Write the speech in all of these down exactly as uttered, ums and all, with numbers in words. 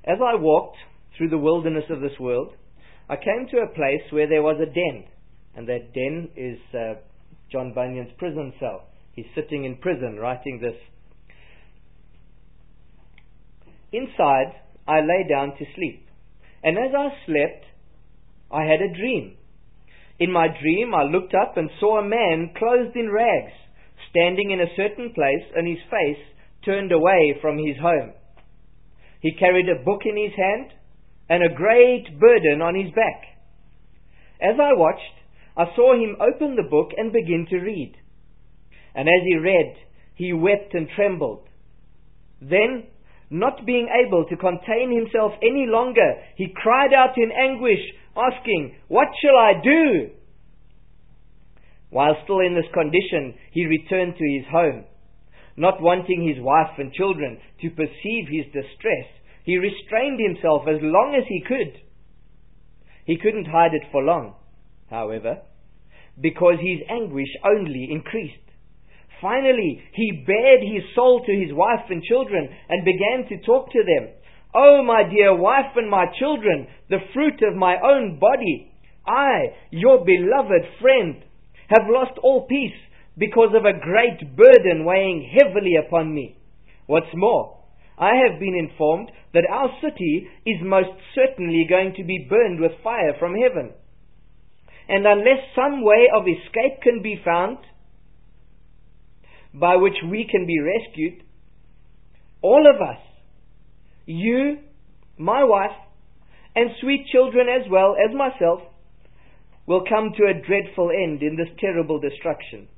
As I walked through the wilderness of this world, I came to a place where there was a den. And that den is uh, John Bunyan's prison cell. He's sitting in prison writing this. Inside, I lay down to sleep. And as I slept, I had a dream. In my dream, I looked up and saw a man clothed in rags, standing in a certain place, and his face turned away from his home. He carried a book in his hand and a great burden on his back. As I watched, I saw him open the book and begin to read. And as he read, he wept and trembled. Then, not being able to contain himself any longer, he cried out in anguish, asking, "What shall I do?" While still in this condition, he returned to his home. Not wanting his wife and children to perceive his distress, he restrained himself as long as he could. He couldn't hide it for long, however, because his anguish only increased. Finally, he bared his soul to his wife and children and began to talk to them. "Oh, my dear wife and my children, the fruit of my own body, I, your beloved friend, have lost all peace because of a great burden weighing heavily upon me. What's more, I have been informed that our city is most certainly going to be burned with fire from heaven. And unless some way of escape can be found, by which we can be rescued, all of us, you, my wife, and sweet children as well as myself, will come to a dreadful end in this terrible destruction."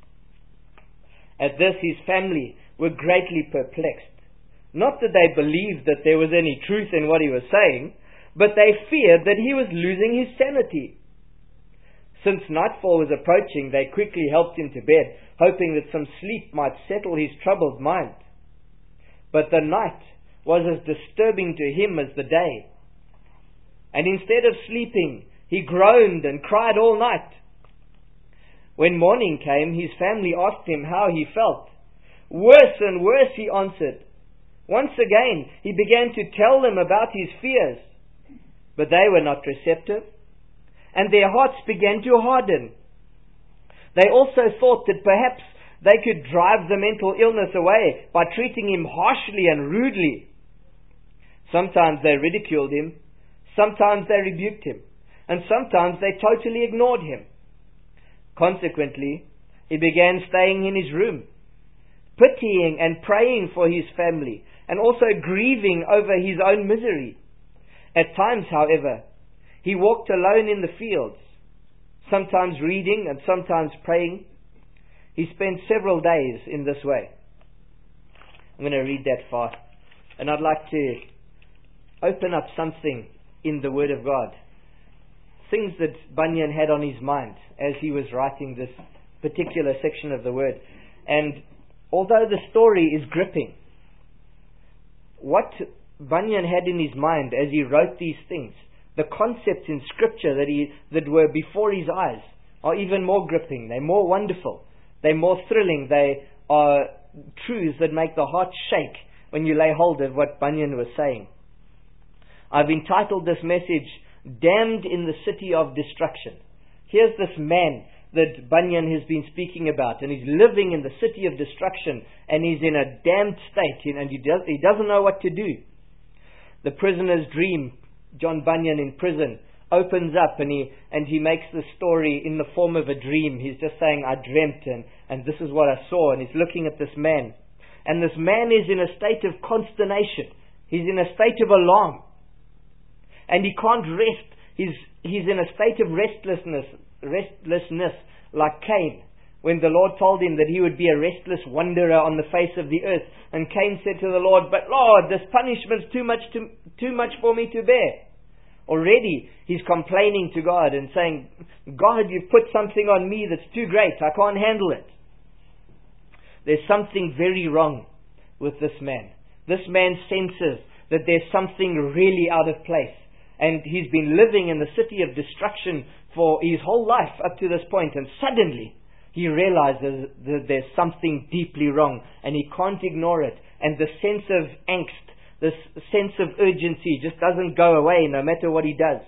At this, his family were greatly perplexed. Not that they believed that there was any truth in what he was saying, but they feared that he was losing his sanity. Since nightfall was approaching, they quickly helped him to bed, hoping that some sleep might settle his troubled mind. But the night was as disturbing to him as the day. And instead of sleeping, he groaned and cried all night. When morning came, his family asked him how he felt. "Worse and worse," he answered. Once again, he began to tell them about his fears. But they were not receptive, and their hearts began to harden. They also thought that perhaps they could drive the mental illness away by treating him harshly and rudely. Sometimes they ridiculed him, sometimes they rebuked him, and sometimes they totally ignored him. Consequently, he began staying in his room, pitying and praying for his family, and also grieving over his own misery. At times, however, he walked alone in the fields, sometimes reading and sometimes praying. He spent several days in this way. I'm going to read that fast, and I'd like to open up something in the Word of God. Things that Bunyan had on his mind as he was writing this particular section of the Word. And although the story is gripping, what Bunyan had in his mind as he wrote these things, the concepts in Scripture that he that were before his eyes, are even more gripping. They're more wonderful. They're more thrilling. They are truths that make the heart shake when you lay hold of what Bunyan was saying. I've entitled this message, "Damned in the City of Destruction." Here's this man that Bunyan has been speaking about, and he's living in the city of destruction, and he's in a damned state, and he, does, he doesn't know what to do. The prisoner's dream, John Bunyan in prison, opens up, and he and he makes the story in the form of a dream. He's just saying, "I dreamt, and, and this is what I saw," and he's looking at this man. And this man is in a state of consternation. He's in a state of alarm. And he can't rest. He's, he's in a state of restlessness, restlessness like Cain, when the Lord told him that he would be a restless wanderer on the face of the earth. And Cain said to the Lord, "But Lord, this punishment's too much to, too much for me to bear." Already he's complaining to God and saying, "God, you've put something on me that's too great. I can't handle it." There's something very wrong with this man. This man senses that there's something really out of place. And he's been living in the city of destruction for his whole life up to this point. And suddenly he realizes that there's something deeply wrong, and he can't ignore it. And the sense of angst, this sense of urgency just doesn't go away no matter what he does.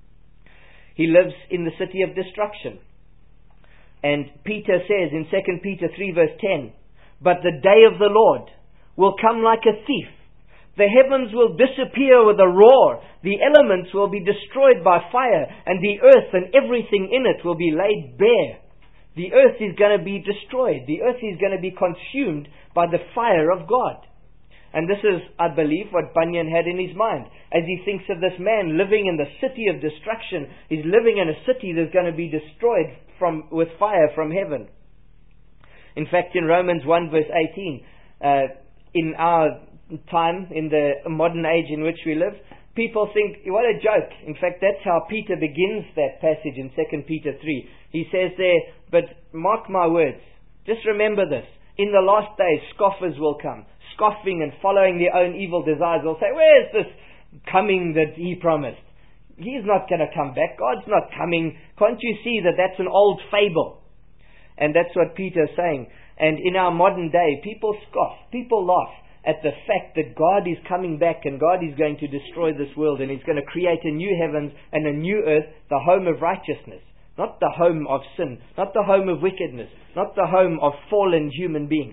He lives in the city of destruction. And Peter says in Second Peter three verse ten, "But the day of the Lord will come like a thief. The heavens will disappear with a roar. The elements will be destroyed by fire, and the earth and everything in it will be laid bare." The earth is going to be destroyed. The earth is going to be consumed by the fire of God. And this is, I believe, what Bunyan had in his mind. As he thinks of this man living in the city of destruction, he's living in a city that's going to be destroyed from with fire from heaven. In fact, in Romans one verse eighteen, uh, in our time, in the modern age in which we live, people think, what a joke. In fact, that's how Peter begins that passage in Second Peter three. He says there, "But mark my words, just remember this, in the last days scoffers will come, scoffing and following their own evil desires. They'll say, where's this coming that he promised? He's not going to come back. God's not coming. Can't you see that that's an old fable?" And that's what Peter's saying. And in our modern day, people scoff, people laugh at the fact that God is coming back and God is going to destroy this world and He's going to create a new heavens and a new earth, the home of righteousness. Not the home of sin, not the home of wickedness, not the home of fallen human beings.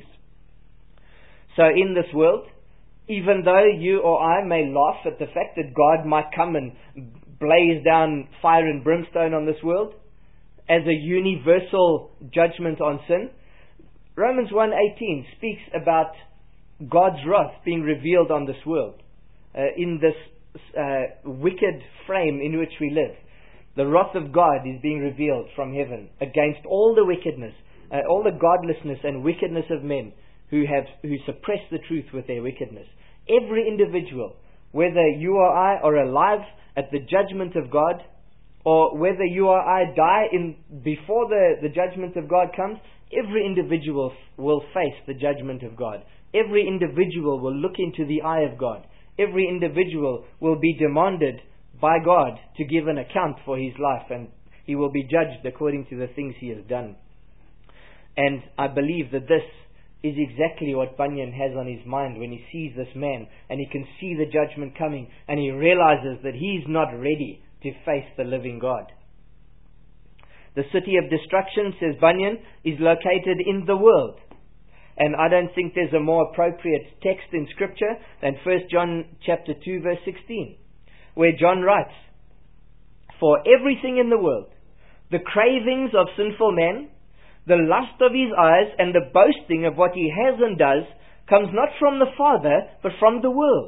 So in this world, even though you or I may laugh at the fact that God might come and blaze down fire and brimstone on this world as a universal judgment on sin, Romans one eighteen speaks about God's wrath being revealed on this world, uh, in this uh, wicked frame in which we live. The wrath of God is being revealed from heaven against all the wickedness, uh, all the godlessness and wickedness of men who have who suppress the truth with their wickedness. Every individual, whether you or I are alive at the judgment of God, or whether you or I die in before the, the judgment of God comes, every individual f- will face the judgment of God. Every individual will look into the eye of God. Every individual will be demanded by God to give an account for his life, and he will be judged according to the things he has done. And I believe that this is exactly what Bunyan has on his mind when he sees this man and he can see the judgment coming and he realizes that he's not ready to face the living God. The city of destruction, says Bunyan, is located in the world. And I don't think there's a more appropriate text in Scripture than First John chapter two verse sixteen, where John writes, "For everything in the world, the cravings of sinful men, the lust of his eyes, and the boasting of what he has and does, comes not from the Father, but from the world."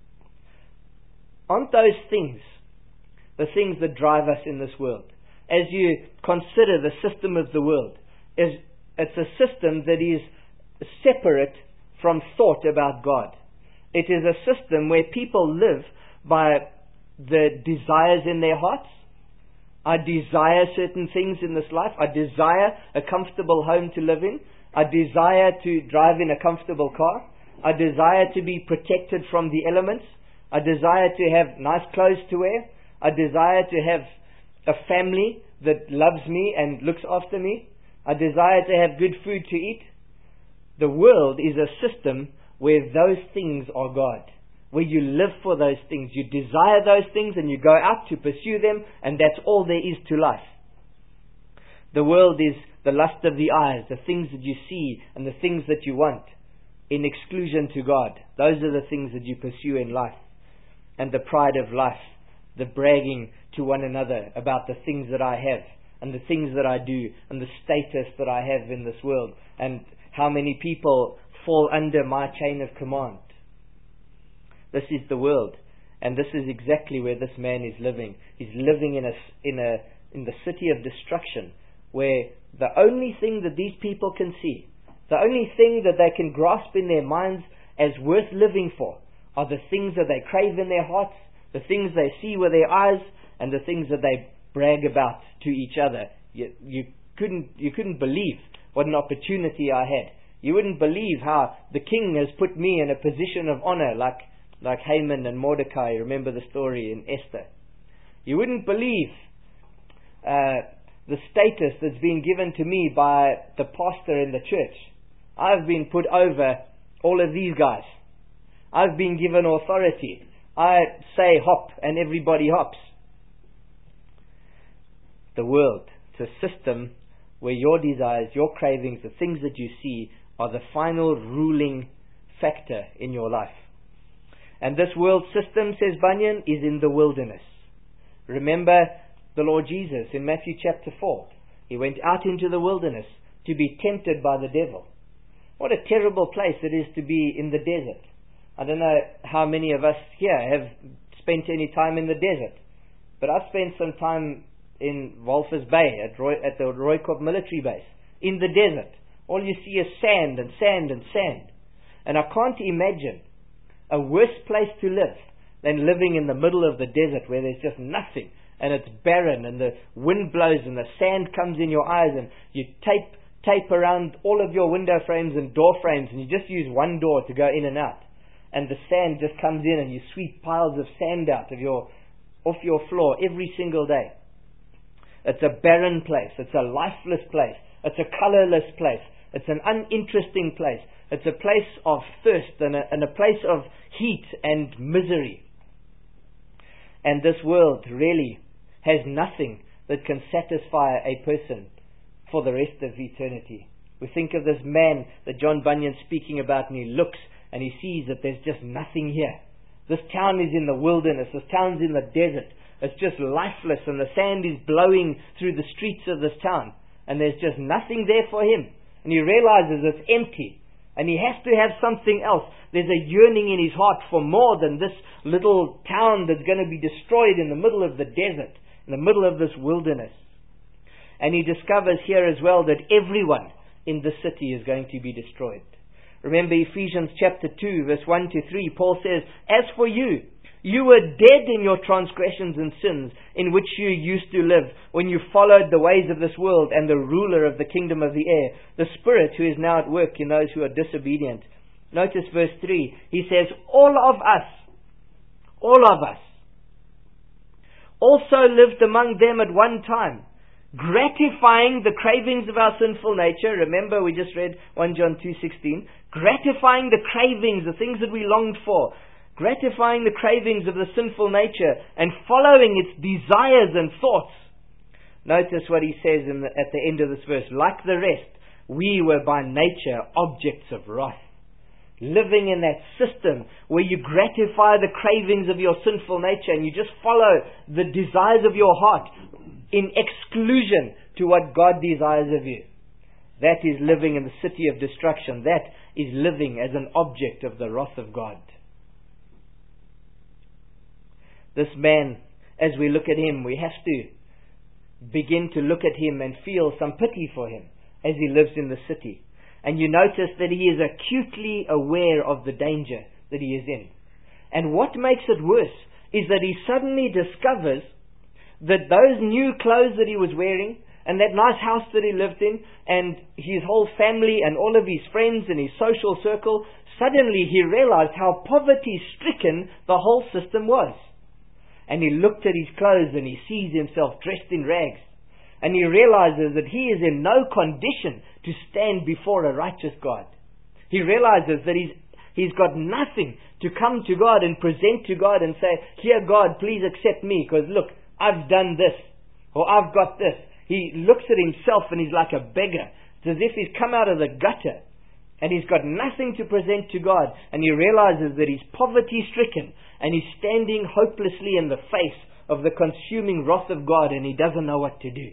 Aren't those things the things that drive us in this world? As you consider the system of the world, it's a system that is separate from thought about God. It is a system where people live by the desires in their hearts. I desire certain things in this life. I desire a comfortable home to live in. I desire to drive in a comfortable car. I desire to be protected from the elements. I desire to have nice clothes to wear. I desire to have a family that loves me and looks after me. I desire to have good food to eat. The world is a system where those things are God, where you live for those things. You desire those things and you go out to pursue them, and that's all there is to life. The world is the lust of the eyes, the things that you see and the things that you want, in exclusion to God. Those are the things that you pursue in life. And the pride of life, the bragging to one another about the things that I have and the things that I do and the status that I have in this world, and how many people fall under my chain of command. This is the world, and this is exactly where this man is living. He's living in a in a in the city of destruction, where the only thing that these people can see, the only thing that they can grasp in their minds as worth living for, are the things that they crave in their hearts, the things they see with their eyes, and the things that they brag about to each other. You, you couldn't you couldn't believe what an opportunity I had. You wouldn't believe how the king has put me in a position of honor, like like Haman and Mordecai. Remember the story in Esther. You wouldn't believe uh, the status that's been given to me by the pastor in the church. I've been put over all of these guys. I've been given authority. I say hop and everybody hops. The world, it's a system where your desires, your cravings, the things that you see are the final ruling factor in your life. And this world system, says Bunyan, is in the wilderness. Remember the Lord Jesus in Matthew chapter four. He went out into the wilderness to be tempted by the devil. What a terrible place it is to be in the desert. I don't know how many of us here have spent any time in the desert, but I've spent some time in Walvis Bay at, Roy, at the Rooikorp military base, in the desert. All you see is sand and sand and sand. And I can't imagine a worse place to live than living in the middle of the desert where there's just nothing and it's barren and the wind blows and the sand comes in your eyes and you tape tape around all of your window frames and door frames and you just use one door to go in and out. And the sand just comes in and you sweep piles of sand out of your off your floor every single day. It's a barren place. It's a lifeless place. It's a colorless place. It's an uninteresting place. It's a place of thirst and a, and a place of heat and misery. And this world really has nothing that can satisfy a person for the rest of eternity. We think of this man that John Bunyan's speaking about, and he looks and he sees that there's just nothing here. This town is in the wilderness. This town's in the desert. It's just lifeless, and the sand is blowing through the streets of this town, and there's just nothing there for him. And he realizes it's empty, and he has to have something else. There's a yearning in his heart for more than this little town that's going to be destroyed in the middle of the desert, in the middle of this wilderness. And he discovers here as well that everyone in the city is going to be destroyed. Remember Ephesians chapter two, verse one to three, Paul says, "As for you, you were dead in your transgressions and sins, in which you used to live, when you followed the ways of this world and the ruler of the kingdom of the air, the spirit who is now at work in those who are disobedient." Notice verse three. He says, all of us, all of us, also lived among them at one time, gratifying the cravings of our sinful nature. Remember, we just read First John two sixteen. Gratifying the cravings, the things that we longed for. Gratifying the cravings of the sinful nature and following its desires and thoughts. Notice what he says in the, at the end of this verse. Like the rest, we were by nature objects of wrath. Living in that system where you gratify the cravings of your sinful nature and you just follow the desires of your heart in exclusion to what God desires of you. That is living in the city of destruction. That is living as an object of the wrath of God. This man, as we look at him, we have to begin to look at him and feel some pity for him as he lives in the city. And you notice that he is acutely aware of the danger that he is in. And what makes it worse is that he suddenly discovers that those new clothes that he was wearing, and that nice house that he lived in, and his whole family and all of his friends and his social circle, suddenly he realized how poverty-stricken the whole system was. And he looked at his clothes and he sees himself dressed in rags. And he realizes that he is in no condition to stand before a righteous God. He realizes that he's, he's got nothing to come to God and present to God and say, "Here God, please accept me, because look, I've done this, or I've got this." He looks at himself and he's like a beggar. It's as if he's come out of the gutter. And he's got nothing to present to God. And he realizes that he's poverty-stricken. And he's standing hopelessly in the face of the consuming wrath of God. And he doesn't know what to do.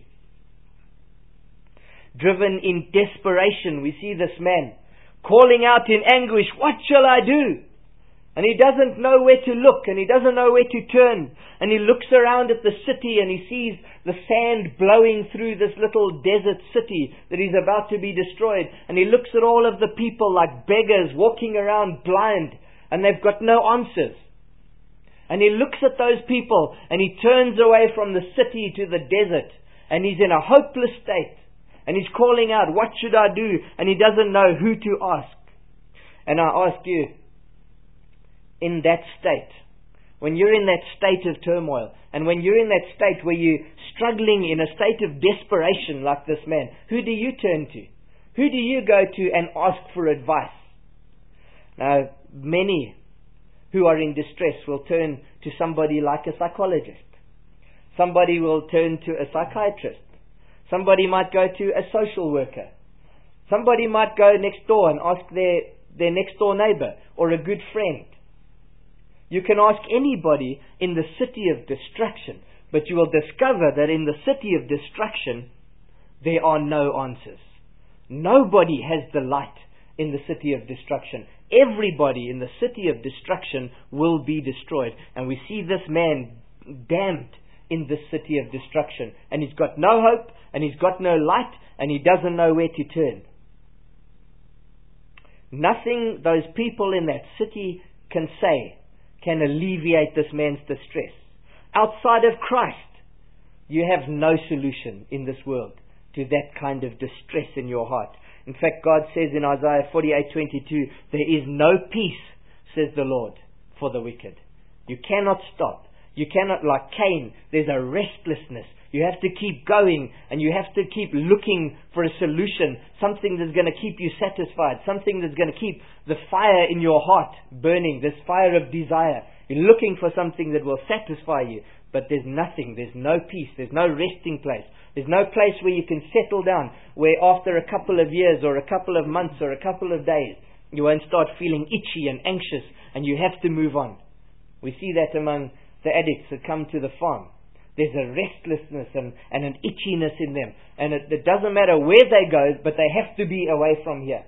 Driven in desperation, we see this man calling out in anguish, "What shall I do?" And he doesn't know where to look, and he doesn't know where to turn. And he looks around at the city and he sees the sand blowing through this little desert city that is about to be destroyed. And he looks at all of the people like beggars walking around blind, and they've got no answers. And he looks at those people and he turns away from the city to the desert, and he's in a hopeless state. And he's calling out, "What should I do?" And he doesn't know who to ask. And I ask you, in that state, when you're in that state of turmoil, and when you're in that state where you're struggling in a state of desperation like this man, who do you turn to? Who do you go to and ask for advice? Now, many who are in distress will turn to somebody like a psychologist. Somebody will turn to a psychiatrist. Somebody might go to a social worker. Somebody might go next door and ask their, their next door neighbor or a good friend. You can ask anybody in the city of destruction, but you will discover that in the city of destruction, there are no answers. Nobody has the light in the city of destruction. Everybody in the city of destruction will be destroyed. And we see this man damned in this city of destruction. And he's got no hope, and he's got no light, and he doesn't know where to turn. Nothing those people in that city can say can alleviate this man's distress. Outside of Christ, you have no solution in this world to that kind of distress in your heart. In fact, God says in Isaiah forty-eight twenty-two, there is no peace, says the Lord, for the wicked. You cannot stop. You cannot, like Cain, there's a restlessness. You have to keep going, and you have to keep looking for a solution, something that's going to keep you satisfied, something that's going to keep the fire in your heart burning, this fire of desire. You're looking for something that will satisfy you, but there's nothing, there's no peace, there's no resting place. There's no place where you can settle down, where after a couple of years or a couple of months or a couple of days, you won't start feeling itchy and anxious, and you have to move on. We see that among the addicts that come to the farm. There's a restlessness and, and an itchiness in them. And it, it doesn't matter where they go, but they have to be away from here.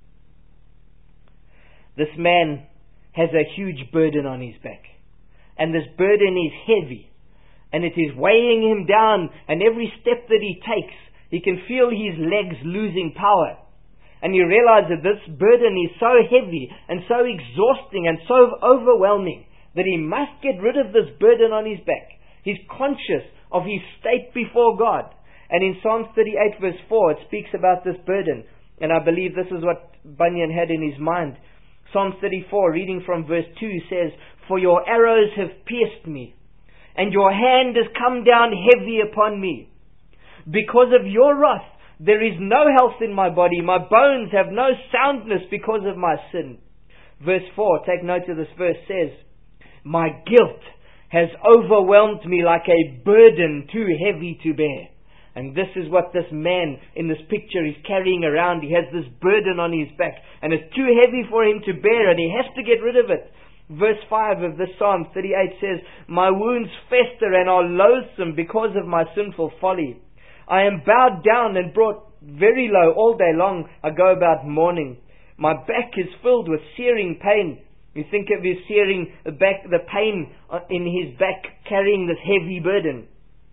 This man has a huge burden on his back. And this burden is heavy. And it is weighing him down. And every step that he takes, he can feel his legs losing power. And he realizes that this burden is so heavy and so exhausting and so overwhelming that he must get rid of this burden on his back. He's conscious of his state before God. And in Psalm thirty-eight verse four, it speaks about this burden. And I believe this is what Bunyan had in his mind. Psalm thirty-four, reading from verse two, says, "For your arrows have pierced me, and your hand has come down heavy upon me. Because of your wrath, there is no health in my body. My bones have no soundness because of my sin." Verse four, take note of this verse, says, "My guilt has overwhelmed me like a burden too heavy to bear." And this is what this man in this picture is carrying around. He has this burden on his back, and it's too heavy for him to bear, and he has to get rid of it. Verse five of this Psalm thirty-eight says, "My wounds fester and are loathsome because of my sinful folly. I am bowed down and brought very low. All day long I go about mourning. My back is filled with searing pain." You think of his searing back, the pain in his back carrying this heavy burden.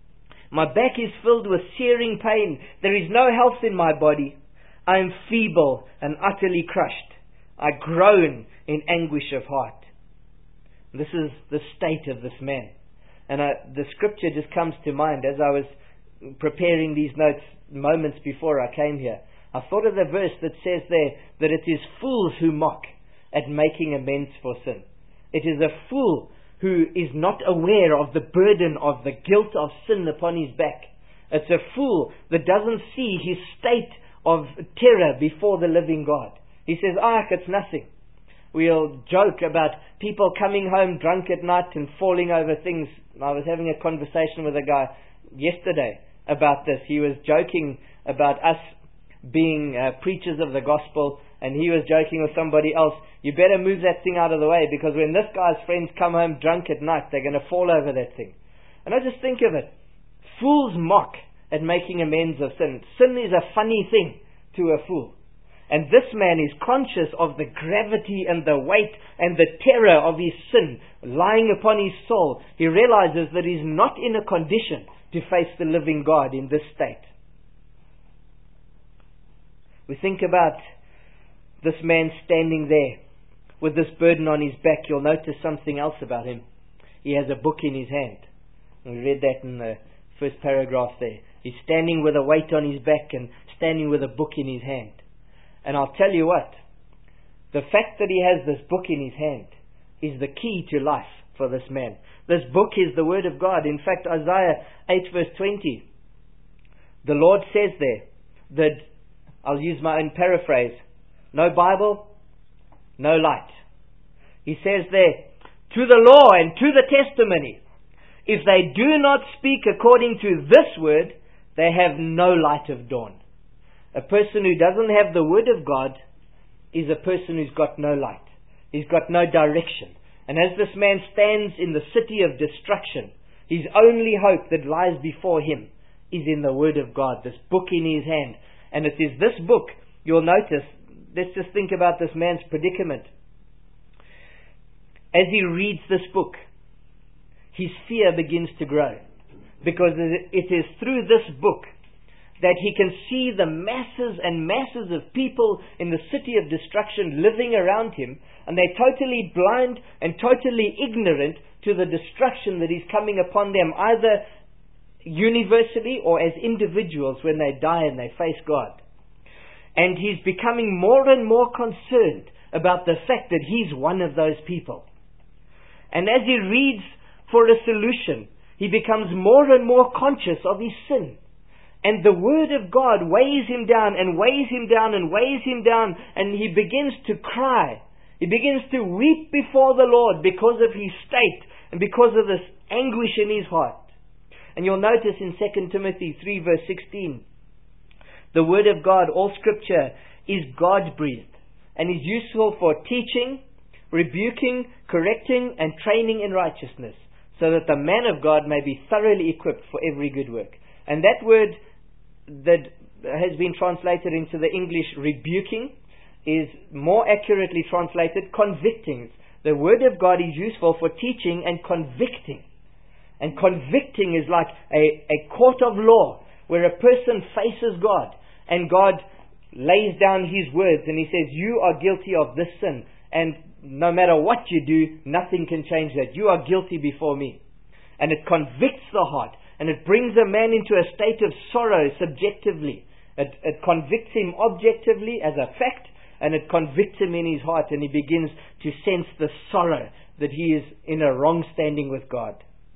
"My back is filled with searing pain. There is no health in my body. I am feeble and utterly crushed. I groan in anguish of heart." This is the state of this man. And I, the scripture just comes to mind as I was preparing these notes moments before I came here. I thought of the verse that says there that it is fools who mock at making amends for sin. It is a fool who is not aware of the burden of the guilt of sin upon his back. It's a fool that doesn't see his state of terror before the living God. He says, "Ah, it's nothing." We'll joke about people coming home drunk at night and falling over things. I was having a conversation with a guy yesterday about this. He was joking about us being uh, preachers of the gospel, and he was joking with somebody else, "You better move that thing out of the way, because when this guy's friends come home drunk at night, they're going to fall over that thing." And I just think of it. Fools mock at making amends of sin. Sin is a funny thing to a fool. And this man is conscious of the gravity and the weight and the terror of his sin lying upon his soul. He realizes that he's not in a condition to face the living God in this state. We think about this man standing there with this burden on his back. You'll notice something else about him. He has a book in his hand. And we read that in the first paragraph there. He's standing with a weight on his back and standing with a book in his hand. And I'll tell you what, the fact that he has this book in his hand is the key to life for this man. This book is the Word of God. In fact, Isaiah eight verse twenty, the Lord says there that, I'll use my own paraphrase, no Bible, no light. He says there, to the law and to the testimony, if they do not speak according to this word, they have no light of dawn. A person who doesn't have the word of God is a person who's got no light. He's got no direction. And as this man stands in the city of destruction, his only hope that lies before him is in the word of God, this book in his hand. And it is this book, you'll notice, let's just think about this man's predicament. As he reads this book, his fear begins to grow. Because it is through this book that he can see the masses and masses of people in the city of destruction living around him, and they're totally blind and totally ignorant to the destruction that is coming upon them, either universally or as individuals when they die and they face God. And he's becoming more and more concerned about the fact that he's one of those people. And as he reads for a solution, he becomes more and more conscious of his sin. And the word of God weighs him down and weighs him down and weighs him down, and he begins to cry. He begins to weep before the Lord because of his state and because of this anguish in his heart. And you'll notice in Second Timothy three verse sixteen, the word of God, all scripture, is God-breathed and is useful for teaching, rebuking, correcting, and training in righteousness, so that the man of God may be thoroughly equipped for every good work. And that word that has been translated into the English rebuking is more accurately translated convicting. The word of God is useful for teaching and convicting. And convicting is like a, a court of law where a person faces God and God lays down his words and he says, you are guilty of this sin, and no matter what you do, nothing can change that. You are guilty before me. And it convicts the heart. And it brings a man into a state of sorrow subjectively. It, it convicts him objectively as a fact, and it convicts him in his heart, and he begins to sense the sorrow that he is in a wrong standing with God.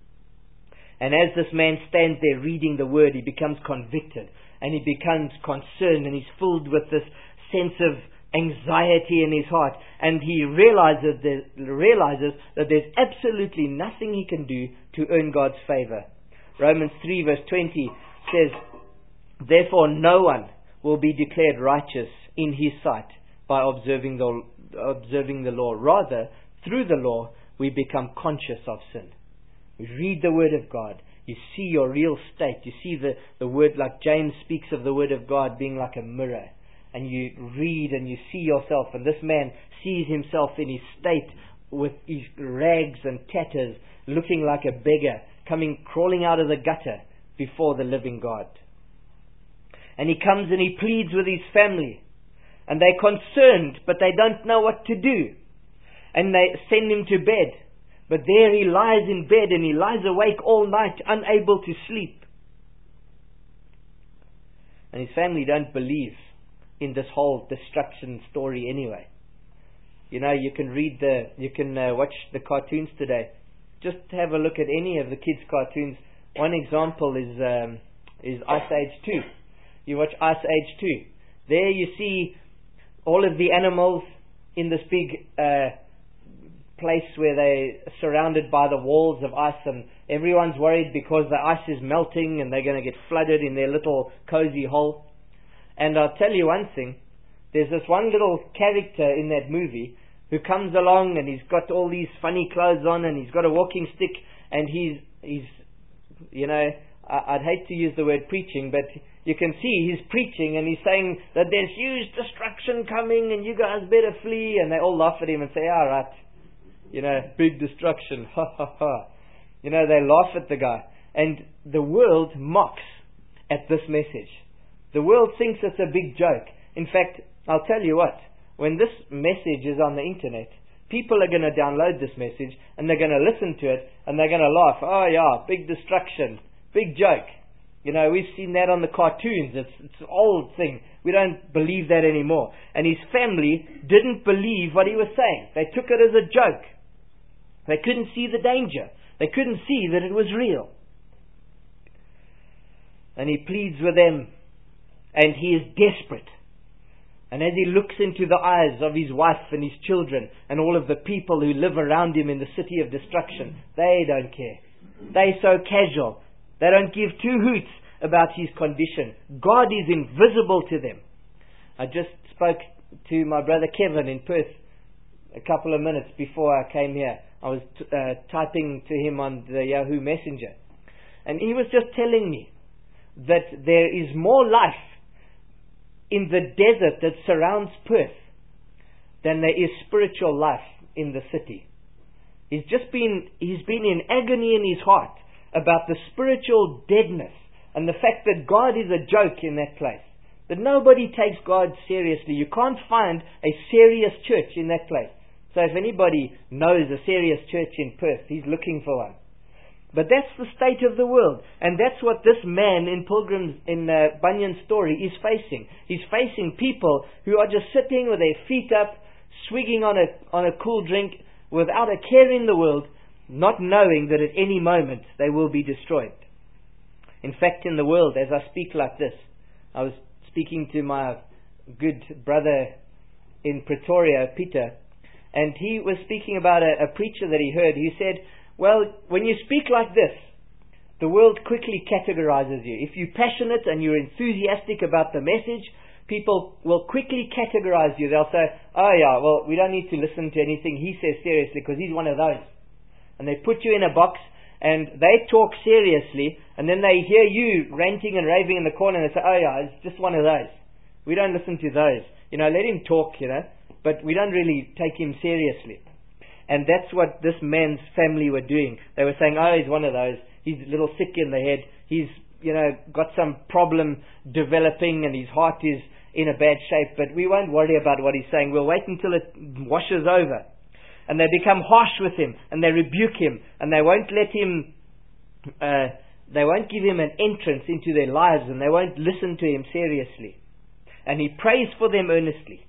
And as this man stands there reading the word, he becomes convicted, and he becomes concerned, and he's filled with this sense of anxiety in his heart, and he realizes that, realizes that there's absolutely nothing he can do to earn God's favor. Romans three verse twenty says, therefore no one will be declared righteous in his sight by observing the, observing the law. Rather, through the law, we become conscious of sin. We read the word of God. You see your real state. You see the, the word, like James speaks of the word of God being like a mirror. And you read and you see yourself. And this man sees himself in his state with his rags and tatters, looking like a beggar, coming, crawling out of the gutter before the living God. And he comes and he pleads with his family. And they're concerned, but they don't know what to do. And they send him to bed. But there he lies in bed, and he lies awake all night, unable to sleep. And his family don't believe in this whole destruction story anyway. You know, you can read the, you can uh, watch the cartoons today. Just have a look at any of the kids' cartoons. One example is um, is Ice Age two. You watch Ice Age two. There you see all of the animals in this big uh, place where they're surrounded by the walls of ice, and everyone's worried because the ice is melting and they're going to get flooded in their little cozy hole. And I'll tell you one thing. There's this one little character in that movie who comes along, and he's got all these funny clothes on, and he's got a walking stick, and he's, he's you know, I'd hate to use the word preaching, but you can see he's preaching, and he's saying that there's huge destruction coming, and you guys better flee, and they all laugh at him and say, all right, you know, big destruction, ha ha ha. You know, they laugh at the guy. And the world mocks at this message. The world thinks it's a big joke. In fact, I'll tell you what, when this message is on the internet, people are going to download this message, and they're going to listen to it, and they're going to laugh. Oh yeah, big destruction, big joke. You know, we've seen that on the cartoons. It's, it's an old thing. We don't believe that anymore. And his family didn't believe what he was saying. They took it as a joke. They couldn't see the danger. They couldn't see that it was real. And he pleads with them, and he is desperate. And as he looks into the eyes of his wife and his children and all of the people who live around him in the city of destruction, they don't care. They're so casual. They don't give two hoots about his condition. God is invisible to them. I just spoke to my brother Kevin in Perth a couple of minutes before I came here. I was t- uh, typing to him on the Yahoo Messenger. And he was just telling me that there is more life in the desert that surrounds Perth than there is spiritual life in the city. He's just been, he's been in agony in his heart about the spiritual deadness and the fact that God is a joke in that place. That nobody takes God seriously. You can't find a serious church in that place. So if anybody knows a serious church in Perth, he's looking for one. But that's the state of the world. And that's what this man in Pilgrim's, in uh, Bunyan's story is facing. He's facing people who are just sitting with their feet up, swigging on a, on a cool drink, without a care in the world, not knowing that at any moment they will be destroyed. In fact, in the world, as I speak like this, I was speaking to my good brother in Pretoria, Peter, and he was speaking about a, a preacher that he heard. He said, well, when you speak like this, the world quickly categorizes you. If you're passionate and you're enthusiastic about the message, people will quickly categorize you. They'll say, oh yeah, well, we don't need to listen to anything he says seriously because he's one of those. And they put you in a box and they talk seriously, and then they hear you ranting and raving in the corner and they say, oh yeah, it's just one of those. We don't listen to those. You know, let him talk, you know, but we don't really take him seriously. And that's what this man's family were doing. They were saying, oh, he's one of those. He's a little sick in the head. He's, you know, got some problem developing and his heart is in a bad shape. But we won't worry about what he's saying. We'll wait until it washes over. And they become harsh with him and they rebuke him and they won't let him, uh, they won't give him an entrance into their lives and they won't listen to him seriously. And he prays for them earnestly.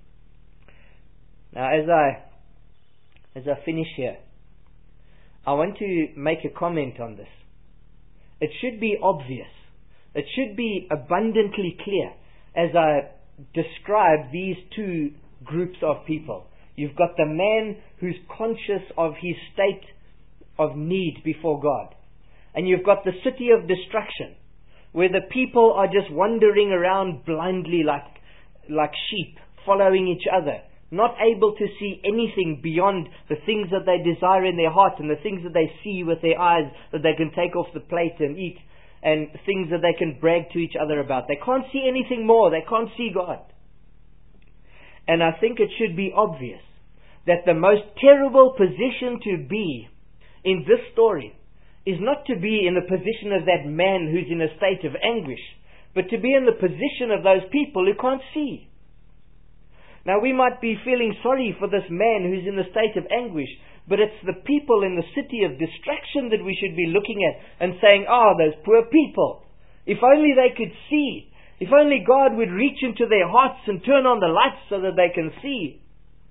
Now, as I As I finish here, I want to make a comment on this. It should be obvious. It should be abundantly clear as I describe these two groups of people. You've got the man who's conscious of his state of need before God. And you've got the city of destruction, where the people are just wandering around blindly like, like sheep, following each other. Not able to see anything beyond the things that they desire in their heart and the things that they see with their eyes that they can take off the plate and eat, and things that they can brag to each other about. They can't see anything more. They can't see God. And I think it should be obvious that the most terrible position to be in this story is not to be in the position of that man who's in a state of anguish, but to be in the position of those people who can't see. Now we might be feeling sorry for this man who's in a state of anguish, but it's the people in the city of distraction that we should be looking at and saying, ah, oh, those poor people. If only they could see. If only God would reach into their hearts and turn on the lights so that they can see.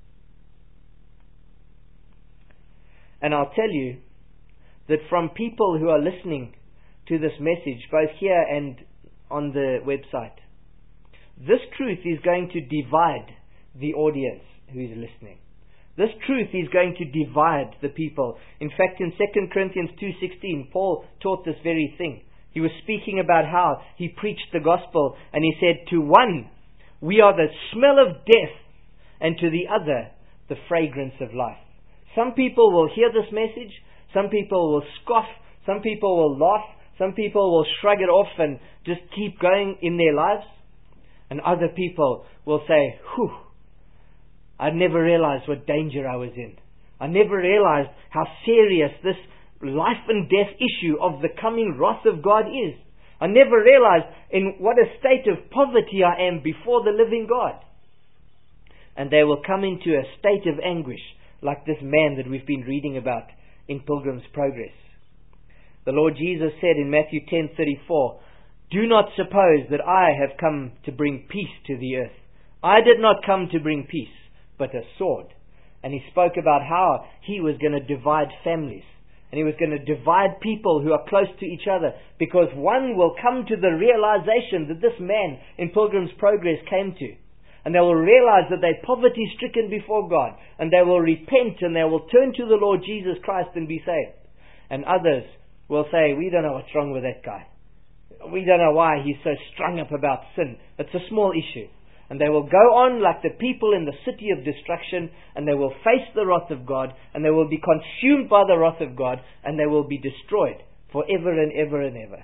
And I'll tell you that from people who are listening to this message, both here and on the website, this truth is going to divide the audience who is listening. This truth is going to divide the people. In fact, in Second Corinthians two sixteen, Paul taught this very thing. He was speaking about how he preached the gospel, and he said, to one, we are the smell of death, and to the other, the fragrance of life. Some people will hear this message, some people will scoff, some people will laugh, some people will shrug it off and just keep going in their lives, and other people will say, whew, I never realized what danger I was in. I never realized how serious this life and death issue of the coming wrath of God is. I never realized in what a state of poverty I am before the living God. And they will come into a state of anguish like this man that we've been reading about in Pilgrim's Progress. The Lord Jesus said in Matthew ten thirty-four, do not suppose that I have come to bring peace to the earth. I did not come to bring peace, but a sword. And he spoke about how he was going to divide families. And he was going to divide people who are close to each other, because one will come to the realization that this man in Pilgrim's Progress came to. And they will realize that they're poverty-stricken before God. And they will repent and they will turn to the Lord Jesus Christ and be saved. And others will say, we don't know what's wrong with that guy. We don't know why he's so strung up about sin. It's a small issue. And they will go on like the people in the city of destruction, and they will face the wrath of God, and they will be consumed by the wrath of God, and they will be destroyed forever and ever and ever.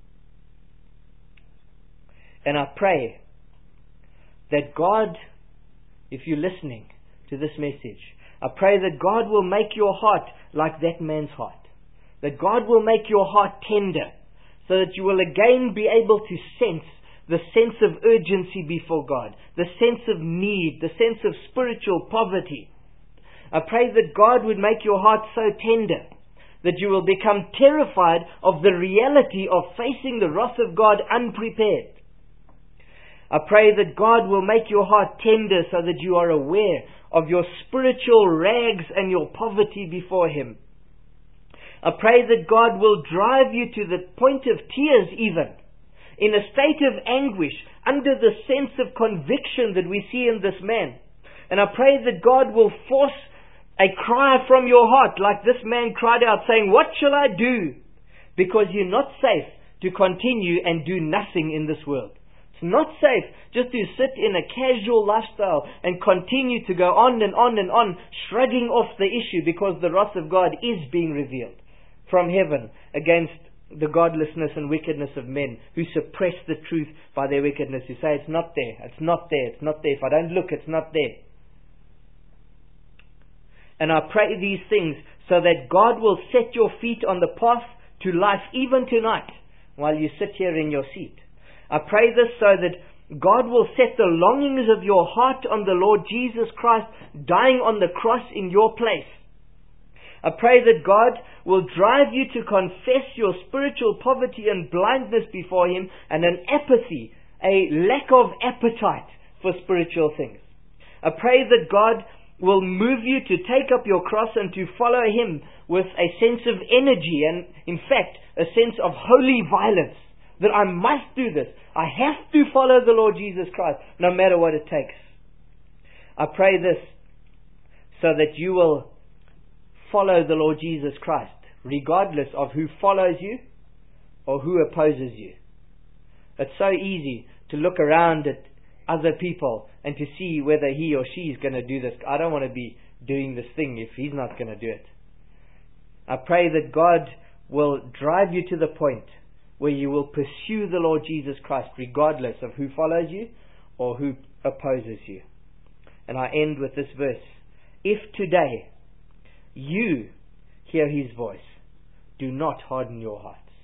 And I pray that God, if you're listening to this message, I pray that God will make your heart like that man's heart. That God will make your heart tender, so that you will again be able to sense the sense of urgency before God, the sense of need, the sense of spiritual poverty. I pray that God would make your heart so tender that you will become terrified of the reality of facing the wrath of God unprepared. I pray that God will make your heart tender so that you are aware of your spiritual rags and your poverty before Him. I pray that God will drive you to the point of tears even, in a state of anguish, under the sense of conviction that we see in this man. And I pray that God will force a cry from your heart, like this man cried out, saying, what shall I do? Because you're not safe to continue and do nothing in this world. It's not safe just to sit in a casual lifestyle and continue to go on and on and on, shrugging off the issue, because the wrath of God is being revealed from heaven against the godlessness and wickedness of men who suppress the truth by their wickedness, who say it's not there, it's not there, it's not there. If I don't look, it's not there. And I pray these things so that God will set your feet on the path to life even tonight while you sit here in your seat. I pray this so that God will set the longings of your heart on the Lord Jesus Christ dying on the cross in your place. I pray that God will drive you to confess your spiritual poverty and blindness before Him, and an apathy, a lack of appetite for spiritual things. I pray that God will move you to take up your cross and to follow Him with a sense of energy and, in fact, a sense of holy violence. That I must do this. I have to follow the Lord Jesus Christ, no matter what it takes. I pray this so that you will follow the Lord Jesus Christ, regardless of who follows you or who opposes you. It's so easy to look around at other people and to see whether he or she is going to do this. I don't want to be doing this thing if he's not going to do it. I pray that God will drive you to the point where you will pursue the Lord Jesus Christ regardless of who follows you or who opposes you. And I end with this verse. If today you hear His voice, do not harden your hearts.